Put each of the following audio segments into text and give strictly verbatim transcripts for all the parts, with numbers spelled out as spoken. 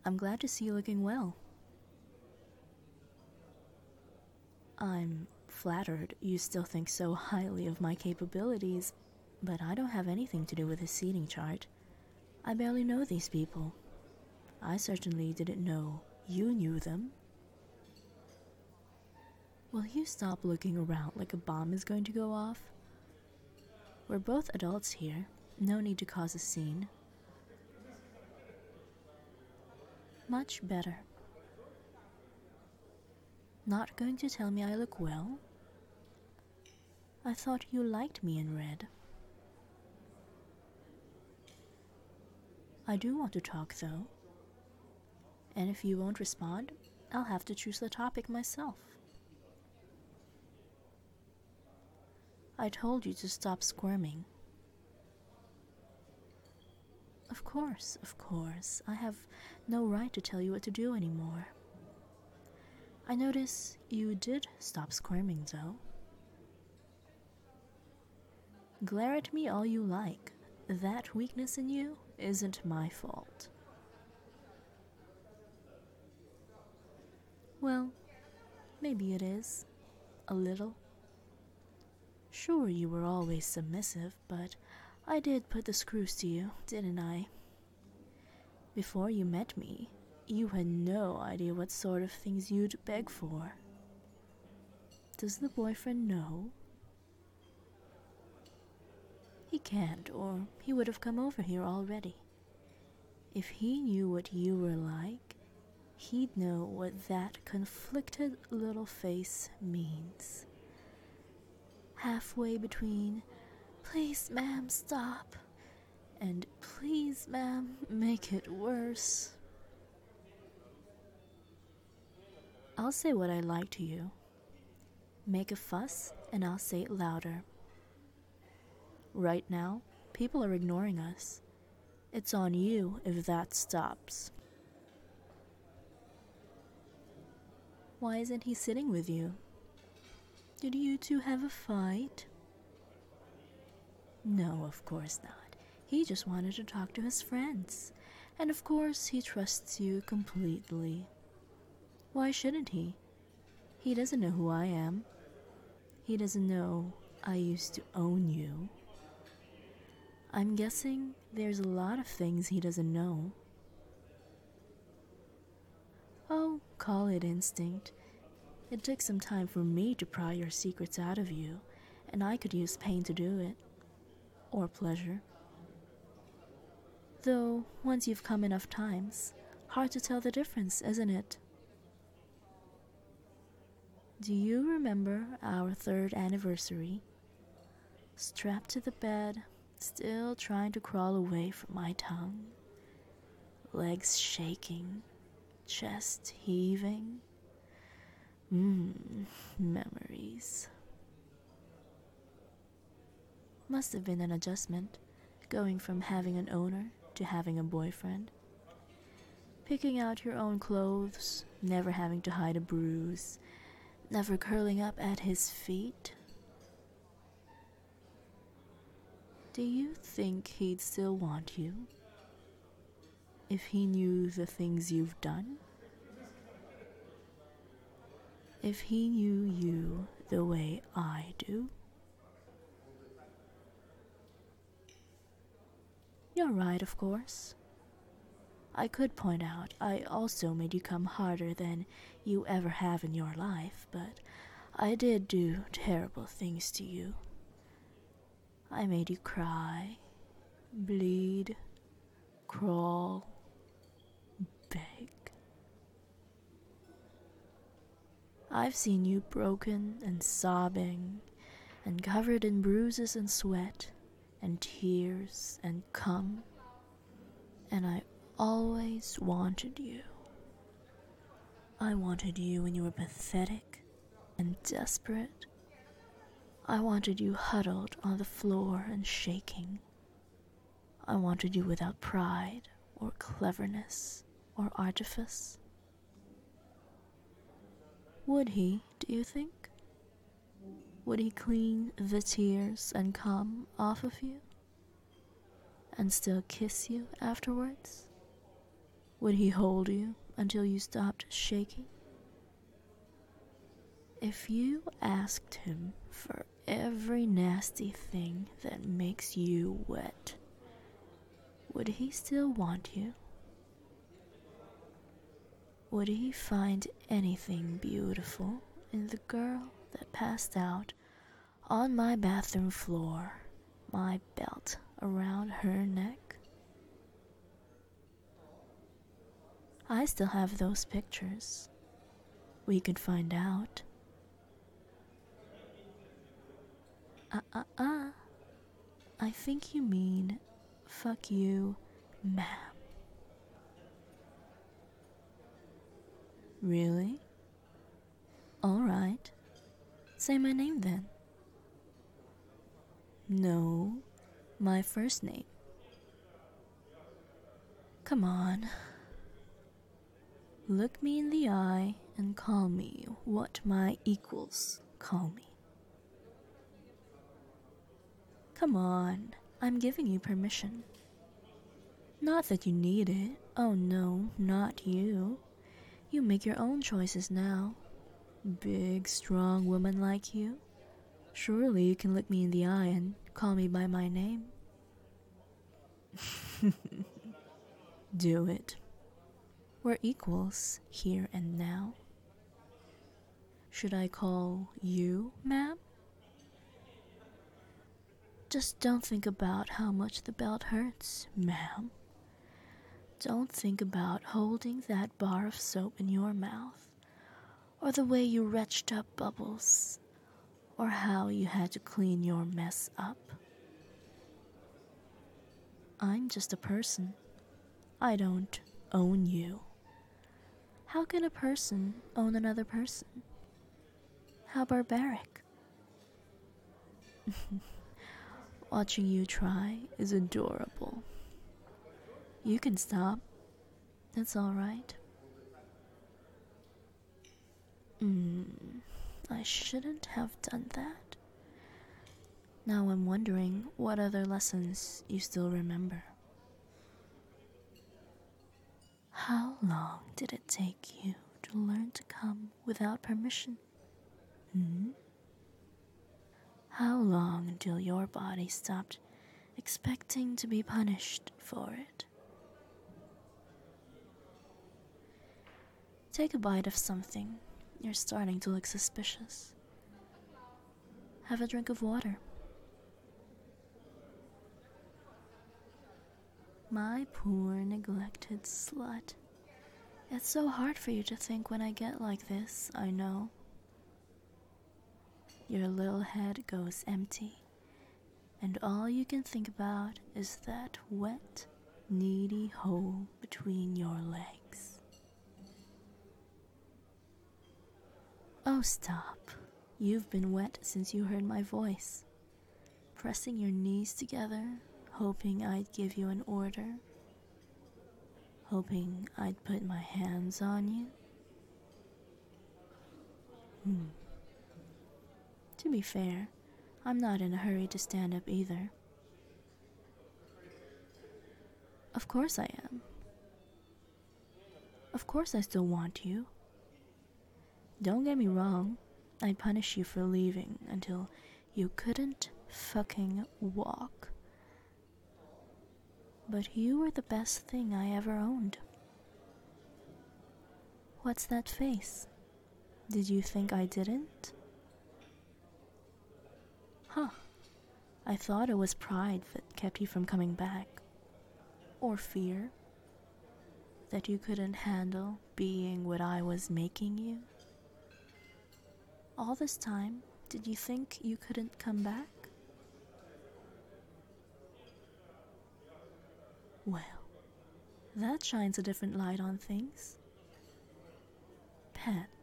I'm glad to see you looking well. I'm flattered you still think so highly of my capabilities, but I don't have anything to do with the seating chart. I barely know these people. I certainly didn't know you knew them. Will you stop looking around like a bomb is going to go off? We're both adults here. No need to cause a scene. Much better. Not going to tell me I look well? I thought you liked me in red. I do want to talk, though. And if you won't respond, I'll have to choose the topic myself. I told you to stop squirming. Of course, of course. I have no right to tell you what to do anymore. I notice you did stop squirming, though. Glare at me all you like. That weakness in you isn't my fault. Well, maybe it is. A little. Sure, you were always submissive, but I did put the screws to you, didn't I? Before you met me, you had no idea what sort of things you'd beg for. Does the boyfriend know? He can't, or he would have come over here already. If he knew what you were like, he'd know what that conflicted little face means. Halfway between, "Please, ma'am, stop," and "Please, ma'am, make it worse." I'll say what I like to you. Make a fuss, and I'll say it louder. Right now, people are ignoring us. It's on you if that stops. Why isn't he sitting with you? Did you two have a fight? No, of course not. He just wanted to talk to his friends. And of course, he trusts you completely. Why shouldn't he? He doesn't know who I am. He doesn't know I used to own you. I'm guessing there's a lot of things he doesn't know. Oh, call it instinct. It took some time for me to pry your secrets out of you, and I could use pain to do it. Or pleasure. Though, once you've come enough times, hard to tell the difference, isn't it? Do you remember our third anniversary? Strapped to the bed, still trying to crawl away from my tongue. Legs shaking, chest heaving. Mmm, memories. Must have been an adjustment, going from having an owner to having a boyfriend. Picking out your own clothes, never having to hide a bruise, never curling up at his feet. Do you think he'd still want you if he knew the things you've done? If he knew you the way I do? You're right, of course. I could point out I also made you come harder than you ever have in your life, but I did do terrible things to you. I made you cry, bleed, crawl, beg. I've seen you broken and sobbing and covered in bruises and sweat and tears and cum, and I always wanted you. I wanted you when you were pathetic and desperate. I wanted you huddled on the floor and shaking. I wanted you without pride or cleverness or artifice. Would he, do you think? Would he clean the tears and cum off of you? And still kiss you afterwards? Would he hold you until you stopped shaking? If you asked him for every nasty thing that makes you wet, would he still want you? Would he find anything beautiful in the girl that passed out on my bathroom floor, my belt around her neck? I still have those pictures. We could find out. Uh-uh-uh. I think you mean, fuck you, ma'am. Really? Alright. Say my name then. No, my first name. Come on. Look me in the eye and call me what my equals call me. Come on, I'm giving you permission. Not that you need it. Oh no, not you. You make your own choices now. Big, strong woman like you. Surely you can look me in the eye and call me by my name. Do it. We're equals here and now. Should I call you, ma'am? Just don't think about how much the belt hurts, ma'am. Don't think about holding that bar of soap in your mouth, or the way you retched up bubbles, or how you had to clean your mess up. I'm just a person. I don't own you. How can a person own another person? How barbaric. Watching you try is adorable. You can stop. That's all right. Mm, I shouldn't have done that. Now I'm wondering what other lessons you still remember. How long did it take you to learn to come without permission? Hmm? How long until your body stopped expecting to be punished for it? Take a bite of something. You're starting to look suspicious. Have a drink of water. My poor neglected slut. It's so hard for you to think when I get like this, I know. Your little head goes empty, and all you can think about is that wet, needy hole between your legs. Oh, stop. You've been wet since you heard my voice, pressing your knees together, hoping I'd give you an order, hoping I'd put my hands on you. Hmm. To be fair, I'm not in a hurry to stand up either. Of course I am. Of course I still want you. Don't get me wrong, I'd punish you for leaving until you couldn't fucking walk. But you were the best thing I ever owned. What's that face? Did you think I didn't? Huh. I thought it was pride that kept you from coming back. Or fear. That you couldn't handle being what I was making you. All this time, did you think you couldn't come back? Well, that shines a different light on things. Pet,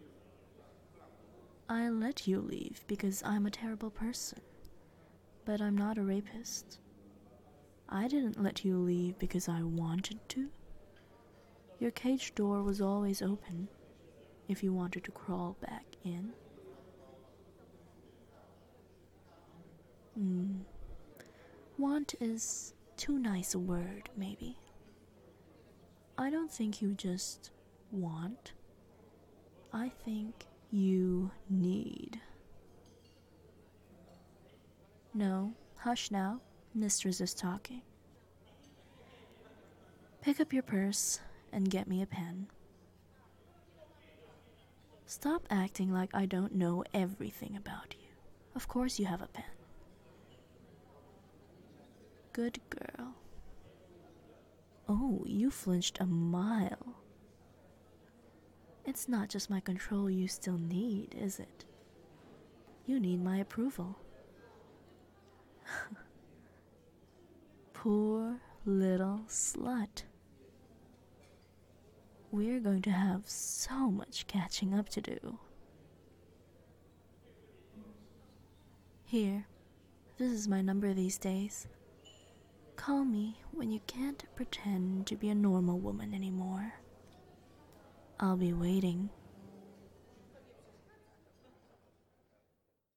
I let you leave because I'm a terrible person, but I'm not a rapist. I didn't let you leave because I wanted to. Your cage door was always open if you wanted to crawl back in. Hmm. Want is too nice a word, maybe. I don't think you just want. I think you need. No, hush now. Mistress is talking. Pick up your purse and get me a pen. Stop acting like I don't know everything about you. Of course you have a pen. Good girl. Oh, you flinched a mile. It's not just my control you still need, is it? You need my approval. Poor little slut. We're going to have so much catching up to do. Here, this is my number these days. Call me when you can't pretend to be a normal woman anymore. I'll be waiting.